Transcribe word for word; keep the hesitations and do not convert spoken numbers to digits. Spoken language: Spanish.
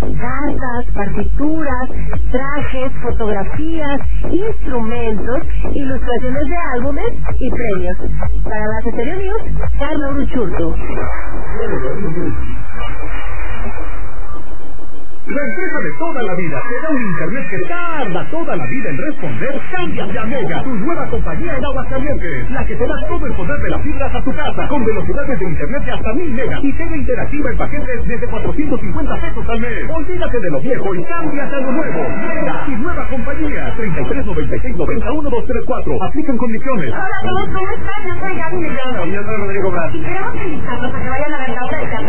cartas, partituras, trajes, fotografías, instrumentos, ilustraciones de álbumes y premios. Para la Asesoría News, Carla Uruchurtu. La empresa de toda la vida te da un internet que tarda toda la vida en responder. Cámbiate a Mega, tu nueva compañía en Aguascalientes, la que te da todo el poder de las fibras a tu casa, con velocidades de internet de hasta mil megas y T V interactiva en paquetes desde cuatrocientos cincuenta pesos al mes. Olvídate de lo viejo y cámbiate a lo nuevo. Mega, tu nueva compañía. treinta y tres noventa y seis noventa uno dos tres cuatro. Aplican condiciones. Hola a todos, ¿cómo están? Yo soy Gaby Mellado. Y yo soy Rodrigo Blas. Y queremos felicitarlos a que vayan a ver la obra de teatro